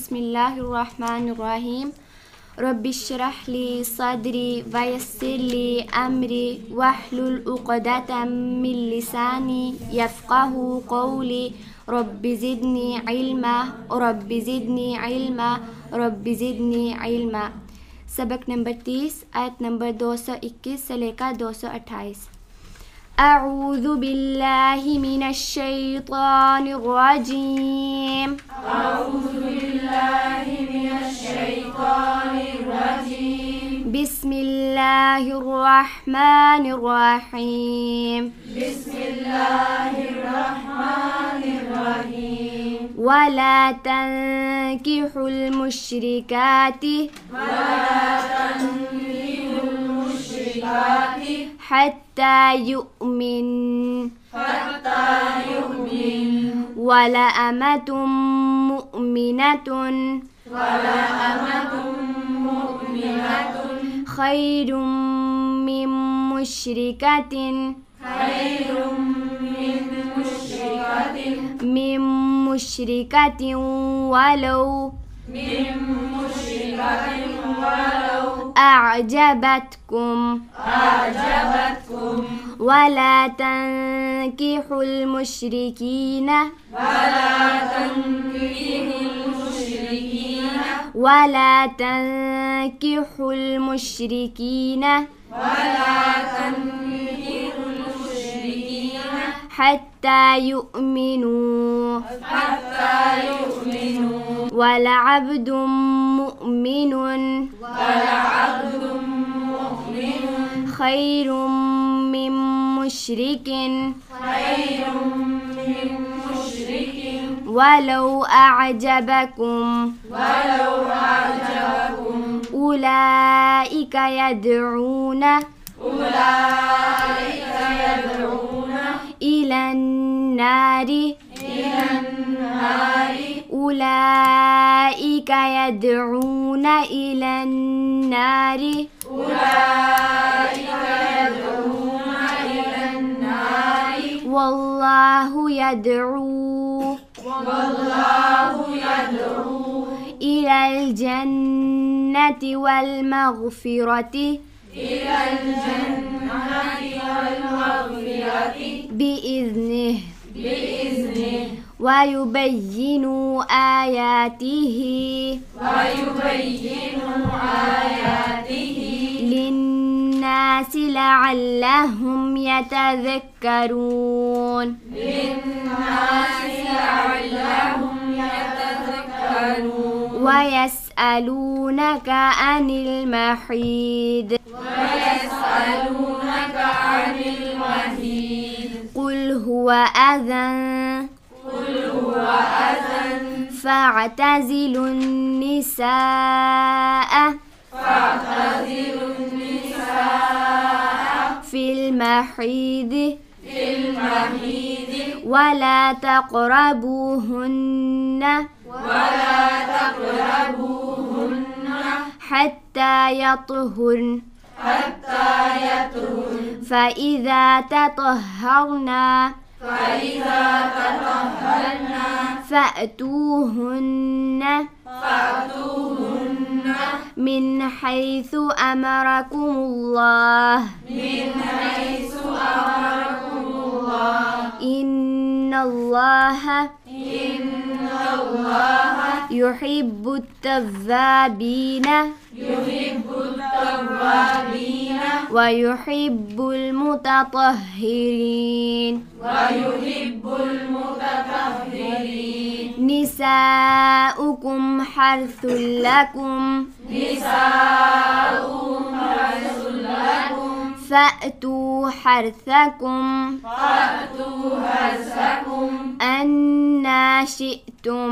Bismillahirrahmanirrahim. Rabbi shrah li sadri wa yassir li amri wahlul uqdatam min lisani yafqahu qawli. Rabbi zidni ilma, Rabbi zidni ilma, Rabbi zidni ilma. सबक number 30 आयत नंबर 221 से लेकर 228। अऊज़ु बिल्लाहि मिनश शैतानिर रजीम। अऊज़ु बिल्लाहि मिनश शैतानिर रजीम। बिस्मिल्लाहिर रहमानिर रहीम। बिस्मिल्लाहिर रहमानिर रहीम। वला तंकिहुल मुश्रिकाति हत्ता युमिन वला अमतुम मुमिनतुन खैरुम मिन मुश्रिकातिन वलौ أعجبتكم ولا تنكحوا المشركين حتى يؤمنوا ولعبد مؤمن خير من مشرك ولو أعجبكم أولئك يدعون إلى النار أولئك يدعون إلى النار والله يدعو إلى الجنة والمغفرة بإذنه ويبين آياته للناس لعلهم يتذكرون ويسألونك عن المحيض قل هو أذى فاعتزلوا النساء في المحيض ولا تقربوهن حتى يطهرن فإذا تطهرنا فأتوهن من حيث أمركم الله إن الله يحب التوابين ويحب المتطهرين نساؤكم حرث لكم فأتوا حرثكم أنى شئتم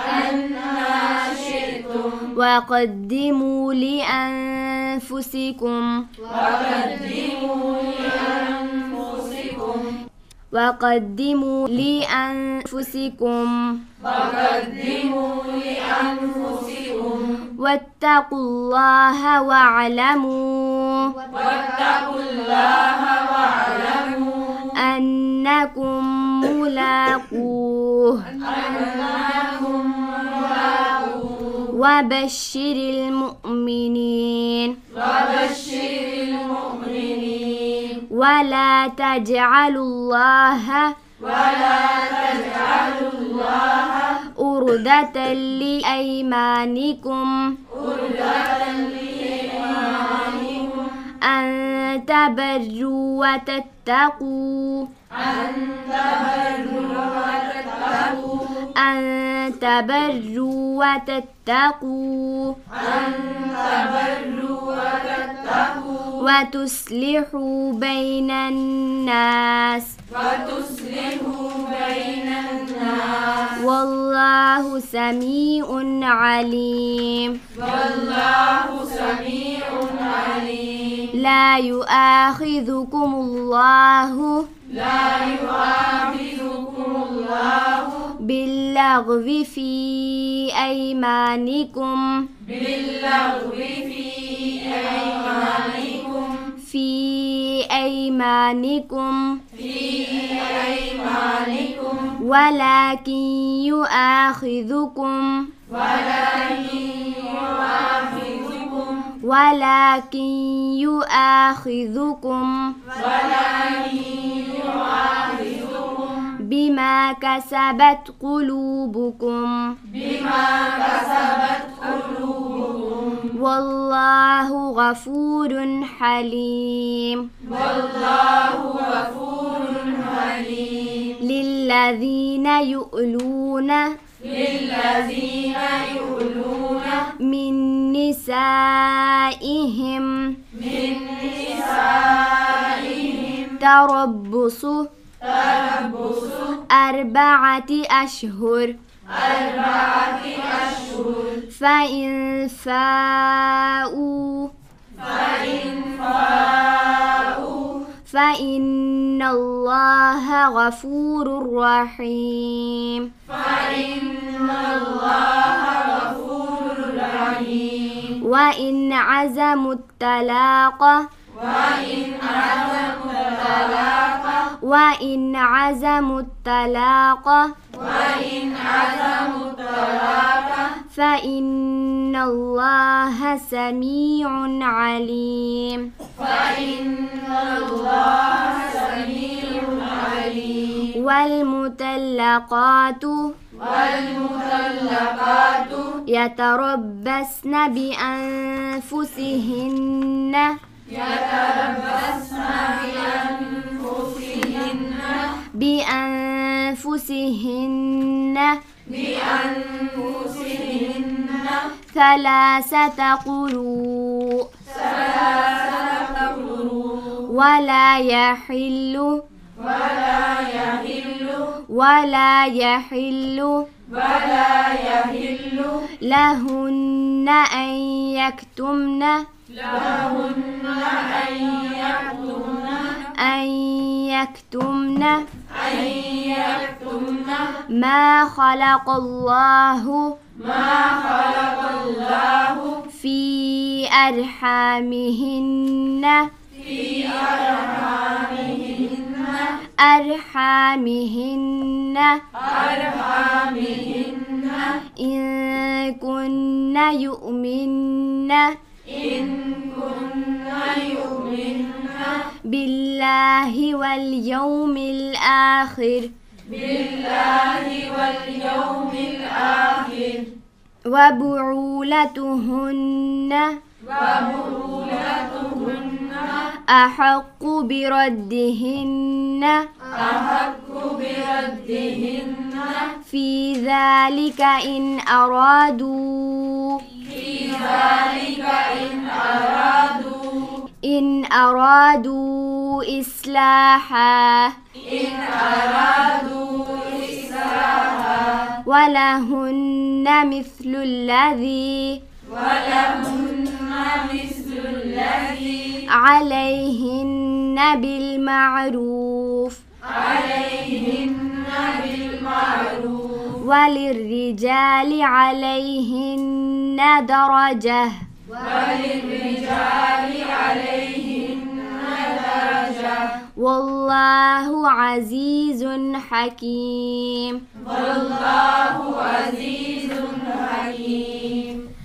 وقدموا لأنفسكم واتقوا الله واعلموا أنكم ملاقوه وبشر المؤمنين ولا تجعلوا الله أردة لأيمانكم أن تبروا وتتقوا وتصلحوا بين الناس والله سميع عليم لا يؤاخذكم الله باللغو في أيمانكم ولكن يؤاخذكم بما كسبت قلوبكم والله غفور حليم للذين يؤلون من نسائهم تربص 4 أشهر فإن فاءوا فإن الله غفور رحيم وإن عزموا الطلاق فإن الله سميع عليم والمطلقات يتربصن بأنفسهن 3 قروء ولا يحل لهن أن يكتمن ما خلق الله في أرحامهن إن كن يؤمن بالله واليوم الآخر وبعولتهن أحق بردهن في ذلك إن أرادوا إصلاحا ولهن مثل الذي عليهن بالمعروف وللرجال عليهن درجة والله عزيز حكيم.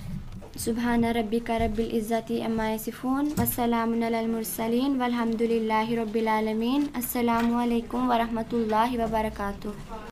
सुब्हान रब्बिका रब्बिल इज़्ज़ति अम्मा यसिफून वस्सलामुन अलल मुरसलीन वल्हम्दुलिल्लाहि रब्बिल आलमीन। अस्सलामु अलैकुम व रहमतुल्लाहि व बरकातुहू।